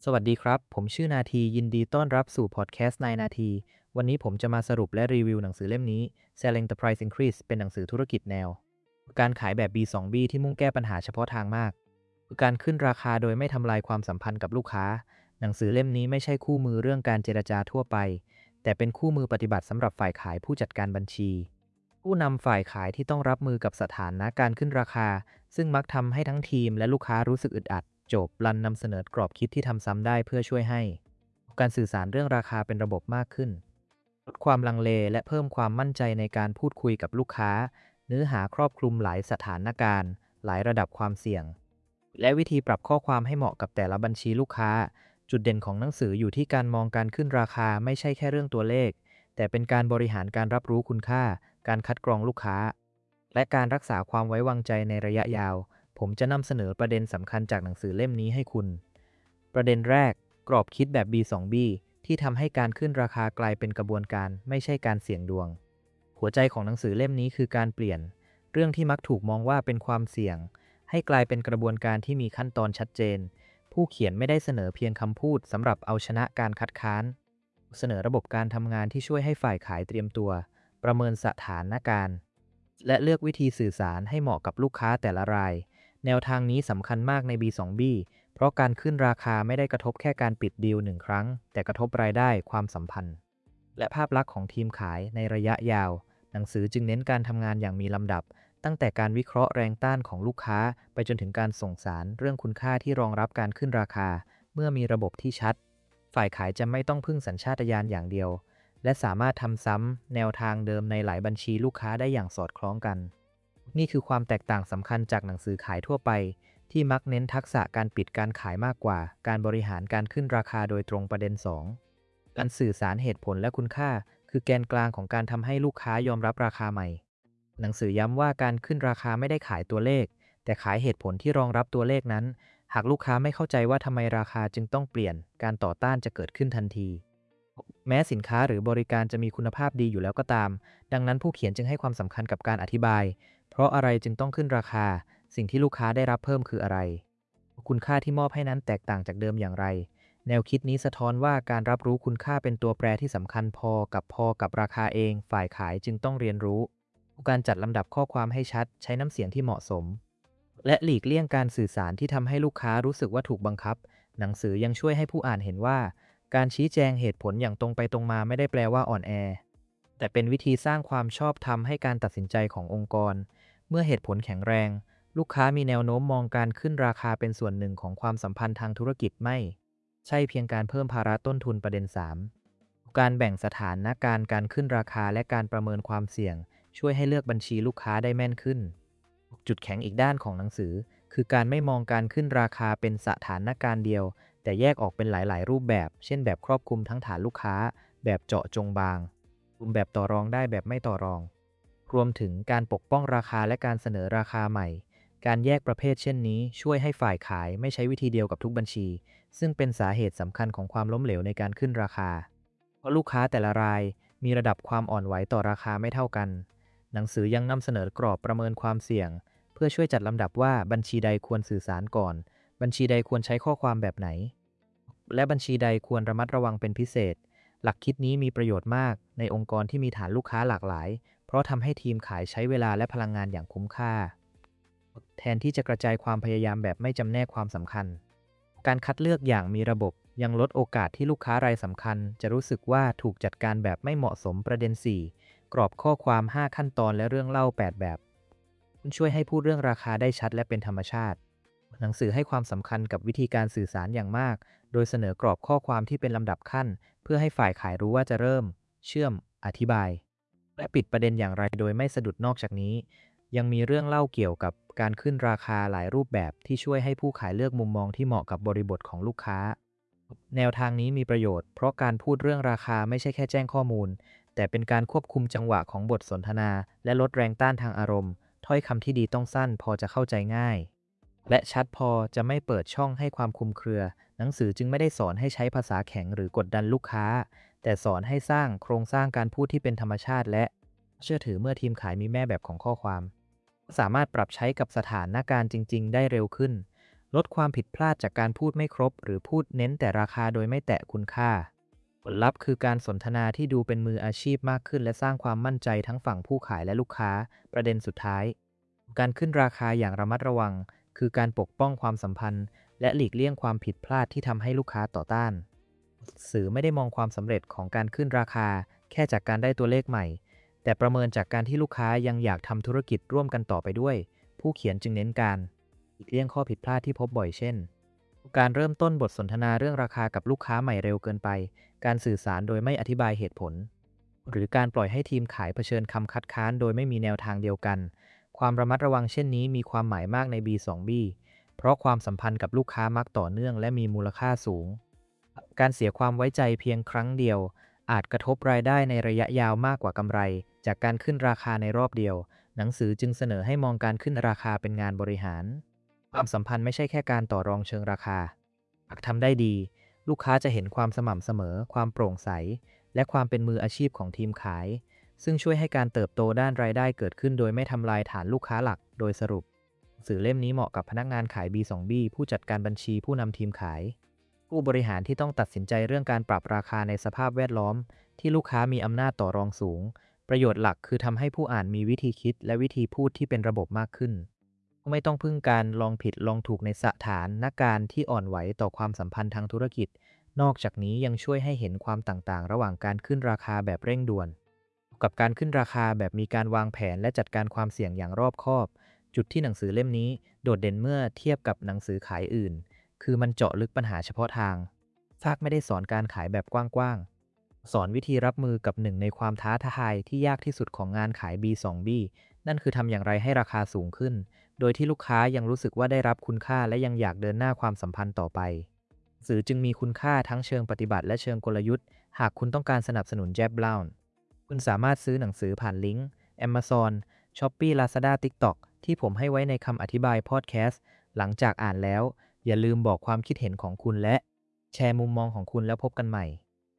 สวัสดีครับผมชื่อนาทียินดีต้อนรับสู่พอดแคสต์นายนาทีวันนี้ผมจะมาสรุปและรีวิวหนังสือเล่มนี้ Selling the Price Increase เป็นหนังสือธุรกิจแนวการขายแบบ B2B ที่มุ่งแก้ปัญหาเฉพาะทางมากการขึ้นราคาโดยไม่ทำลายความสัมพันธ์กับลูกค้าหนังสือเล่มนี้ไม่ใช่คู่มือเรื่องการเจรจาทั่วไปแต่เป็นคู่มือปฏิบัติสำหรับฝ่ายขายผู้จัดการบัญชีผู้นำฝ่ายขายที่ต้องรับมือกับสถานะการขึ้นราคาซึ่งมักทำให้ทั้งทีมและลูกค้ารู้สึกอึดอัด จบรันนำเสนอกรอบคิดที่ทำซ้ำได้เพื่อช่วยให้การสื่อสารเรื่องราคาเป็นระบบมากขึ้นลดความลังเลและเพิ่มความมั่นใจในการพูดคุยกับลูกค้าเนื้อหาครอบคลุมหลายสถานการณ์หลายระดับความเสี่ยงและวิธีปรับข้อความให้เหมาะกับแต่ละบัญชีลูกค้าจุดเด่นของหนังสืออยู่ที่การมองการขึ้นราคาไม่ใช่แค่เรื่องตัวเลขแต่เป็นการบริหารการรับรู้คุณค่าการคัดกรองลูกค้าและการรักษาความไว้วางใจในระยะยาว ผมจะนำเสนอประเด็นสำคัญจากหนังสือเล่มนี้ให้คุณ ประเด็นแรกกรอบคิดแบบ B2B ที่ทำให้การขึ้นราคากลายเป็นกระบวนการไม่ใช่การเสี่ยงดวง หัวใจของหนังสือเล่มนี้คือการเปลี่ยนเรื่องที่มักถูกมองว่าเป็นความเสี่ยงให้กลายเป็นกระบวนการที่มีขั้นตอนชัดเจน ผู้เขียนไม่ได้เสนอเพียงคำพูดสำหรับเอาชนะการคัดค้าน เสนอระบบการทำงานที่ช่วยให้ฝ่ายขายเตรียมตัวประเมินสถานการณ์และเลือกวิธีสื่อสารให้เหมาะกับลูกค้าแต่ละราย แนวทางนี้สำคัญมากใน B2B เพราะการขึ้นราคาไม่ได้กระทบแค่การปิดดีลหนึ่งครั้งแต่กระทบรายได้ความสัมพันธ์และภาพลักษณ์ของทีมขายในระยะยาวหนังสือจึงเน้นการทำงานอย่างมีลำดับตั้งแต่การวิเคราะห์แรงต้านของลูกค้าไปจนถึงการส่งสารเรื่องคุณค่าที่รองรับการขึ้นราคาเมื่อมีระบบที่ชัดฝ่ายขายจะไม่ต้องพึ่งสัญชาตญาณอย่างเดียวและสามารถทำซ้ำแนวทางเดิมในหลายบัญชีลูกค้าได้อย่างสอดคล้องกัน นี่คือความแตกต่างสำคัญจากหนังสือขายทั่วไปที่มักเน้นทักษะการปิดการขายมากกว่าการบริหารการขึ้นราคาโดยตรงประเด็น2การสื่อสารเหตุผลและคุณค่าคือแกนกลางของการทำให้ลูกค้ายอมรับราคาใหม่หนังสือย้ำว่าการขึ้นราคาไม่ได้ขายตัวเลขแต่ขายเหตุผลที่รองรับตัวเลขนั้นหากลูกค้าไม่เข้าใจว่าทำไมราคาจึงต้องเปลี่ยนการต่อต้านจะเกิดขึ้นทันทีแม้สินค้าหรือบริการจะมีคุณภาพดีอยู่แล้วก็ตามดังนั้นผู้เขียนจึงให้ความสำคัญกับการอธิบาย เพราะอะไรจึงต้องขึ้นราคา สิ่งที่ลูกค้าได้รับเพิ่มคืออะไร คุณค่าที่มอบให้นั้นแตกต่างจากเดิมอย่างไร แนวคิดนี้สะท้อนว่าการรับรู้คุณค่าเป็นตัวแปรที่สำคัญพอกับราคาเอง ฝ่ายขายจึงต้องเรียนรู้ การจัดลำดับข้อความให้ชัด ใช้น้ำเสียงที่เหมาะสม และหลีกเลี่ยงการสื่อสารที่ทำให้ลูกค้ารู้สึกว่าถูกบังคับ หนังสือยังช่วยให้ผู้อ่านเห็นว่า การชี้แจงเหตุผลอย่างตรงไปตรงมาไม่ได้แปลว่าอ่อนแอ แต่เป็นวิธีสร้างความชอบธรรมให้การตัดสินใจขององค์กร เมื่อเหตุผลแข็งแรง ลูกค้ามีแนวโน้มมองการขึ้นราคาเป็นส่วนหนึ่งของความสัมพันธ์ทางธุรกิจไม่ใช่เพียงการเพิ่มภาระต้นทุนประเด็น3การแบ่งสถานการขึ้นราคาและการประเมินความเสี่ยงช่วยให้เลือกบัญชีลูกค้าได้แม่นขึ้นจุดแข็งอีกด้านของหนังสือคือการไม่มองการขึ้นราคาเป็นสถานการณ์เดียวแต่แยกออกเป็นหลายๆ รูปแบบเช่นแบบครอบคลุมทั้งฐานลูกค้าแบบเจาะจงบางกลุ่มแบบต่อรองได้แบบไม่ต่อรอง รวมถึงการปกป้องราคาและการเสนอราคาใหม่ การแยกประเภทเช่นนี้ช่วยให้ฝ่ายขายไม่ใช้วิธีเดียวกับทุกบัญชี ซึ่งเป็นสาเหตุสำคัญของความล้มเหลวในการขึ้นราคา เพราะลูกค้าแต่ละรายมีระดับความอ่อนไหวต่อราคาไม่เท่ากัน หนังสือยังนำเสนอกรอบประเมินความเสี่ยงเพื่อช่วยจัดลำดับว่าบัญชีใดควรสื่อสารก่อน บัญชีใดควรใช้ข้อความแบบไหน และบัญชีใดควรระมัดระวังเป็นพิเศษ หลักคิดนี้มีประโยชน์มากในองค์กรที่มีฐานลูกค้าหลากหลาย เพราะทำให้ทีมขายใช้เวลาและพลังงานอย่างคุ้มค่าแทนที่จะกระจายความพยายามแบบไม่จำแนกความสำคัญการคัดเลือกอย่างมีระบบยังลดโอกาสที่ลูกค้ารายสำคัญจะรู้สึกว่าถูกจัดการแบบไม่เหมาะสมประเด็น4กรอบข้อความ5ขั้นตอนและเรื่องเล่า8แบบช่วยให้พูดเรื่องราคาได้ชัดและเป็นธรรมชาติหนังสือให้ความสำคัญกับวิธีการสื่อสารอย่างมากโดยเสนอกรอบข้อความที่เป็นลำดับขั้นเพื่อให้ฝ่ายขายรู้ว่าจะเริ่มเชื่อมอธิบาย และปิดประเด็นอย่างไรโดยไม่สะดุดนอกจากนี้ยังมีเรื่องเล่าเกี่ยวกับการขึ้นราคาหลายรูปแบบที่ช่วยให้ผู้ขายเลือกมุมมองที่เหมาะกับบริบทของลูกค้าแนวทางนี้มีประโยชน์เพราะการพูดเรื่องราคาไม่ใช่แค่แจ้งข้อมูลแต่เป็นการควบคุมจังหวะของบทสนทนาและลดแรงต้านทางอารมณ์ถ้อยคำที่ดีต้องสั้นพอจะเข้าใจง่ายและชัดพอจะไม่เปิดช่องให้ความคลุมเครือหนังสือจึงไม่ได้สอนให้ใช้ภาษาแข็งหรือกดดันลูกค้าแต่สอนให้สร้างโครงสร้างการพูดที่เป็นธรรมชาติและ เชื่อถือเมื่อทีมขายมีแม่แบบของข้อความสามารถปรับใช้กับสถานการณ์จริงๆได้เร็วขึ้นลดความผิดพลาดจากการพูดไม่ครบหรือพูดเน้นแต่ราคาโดยไม่แตะคุณค่าผลลัพธ์คือการสนทนาที่ดูเป็นมืออาชีพมากขึ้นและสร้างความมั่นใจทั้งฝั่งผู้ขายและลูกค้าประเด็นสุดท้ายการขึ้นราคาอย่างระมัดระวังคือการปกป้องความสัมพันธ์และหลีกเลี่ยงความผิดพลาดที่ทำให้ลูกค้าต่อต้านสื่อไม่ได้มองความสำเร็จของการขึ้นราคาแค่จากการได้ตัวเลขใหม่แต่ประเมินจากการที่ลูกค้ายังอยากทำธุรกิจร่วมกันต่อไปด้วยผู้เขียนจึงเน้นการหลีกเลี่ยงข้อผิดพลาดที่พบบ่อยเช่นการเริ่มต้นบทสนทนาเรื่องราคากับลูกค้าใหม่เร็วเกินไปการสื่อสารโดยไม่อธิบายเหตุผลหรือการปล่อยให้ทีมขายเผชิญคำคัดค้านโดยไม่มีแนวทางเดียวกันความระมัดระวังเช่นนี้มีความหมายมากใน B2B เพราะความสัมพันธ์กับลูกค้ามักต่อเนื่องและมีมูลค่าสูงการเสียความไว้ใจเพียงครั้งเดียวอาจกระทบรายได้ในระยะยาวมากกว่ากำไรจากการขึ้นราคาในรอบเดียวหนังสือจึงเสนอให้มองการขึ้นราคาเป็นงานบริหารความสัมพันธ์ไม่ใช่แค่การต่อรองเชิงราคาหากทำได้ดีลูกค้าจะเห็นความสม่ำเสมอความโปร่งใสและความเป็นมืออาชีพของทีมขายซึ่งช่วยให้การเติบโตด้านรายได้เกิดขึ้นโดยไม่ทำลายฐานลูกค้าหลักโดยสรุปสื่อเล่มนี้เหมาะกับพนักงานขาย B2B ผู้จัดการบัญชีผู้นำทีมขายผู้บริหารที่ต้องตัดสินใจเรื่องการปรับราคาในสภาพแวดล้อมที่ลูกค้ามีอำนาจต่อรองสูงประโยชน์หลักคือทำให้ผู้อ่านมีวิธีคิดและวิธีพูดที่เป็นระบบมากขึ้นไม่ต้องพึ่งการลองผิดลองถูกในสถานการณ์ที่อ่อนไหวต่อความสัมพันธ์ทางธุรกิจนอกจากนี้ยังช่วยให้เห็นความต่างๆระหว่างการขึ้นราคาแบบเร่งด่วนกับการขึ้นราคาแบบมีการวางแผนและจัดการความเสี่ยงอย่างรอบคอบจุดที่หนังสือเล่มนี้โดดเด่นเมื่อเทียบกับหนังสือขายอื่นคือมันเจาะลึกปัญหาเฉพาะทางซากไม่ได้สอนการขายแบบกว้างๆสอนวิธีรับมือกับหนึ่งในความท้าทายที่ยากที่สุดของงานขาย B2B นั่นคือทำอย่างไรให้ราคาสูงขึ้นโดยที่ลูกค้ายังรู้สึกว่าได้รับคุณค่าและยังอยากเดินหน้าความสัมพันธ์ต่อไปสื่อจึงมีคุณค่าทั้งเชิงปฏิบัติและเชิงกลยุทธ์หากคุณต้องการสนับสนุน Jeff Blount คุณสามารถซื้อหนังสือผ่านลิงก์ Amazon Shopee Lazada TikTok ที่ผมให้ไว้ในคำอธิบายพอดแคสต์หลังจากอ่านแล้วอย่าลืมบอกความคิดเห็นของคุณและแชร์มุมมองของคุณแล้วพบกันใหม่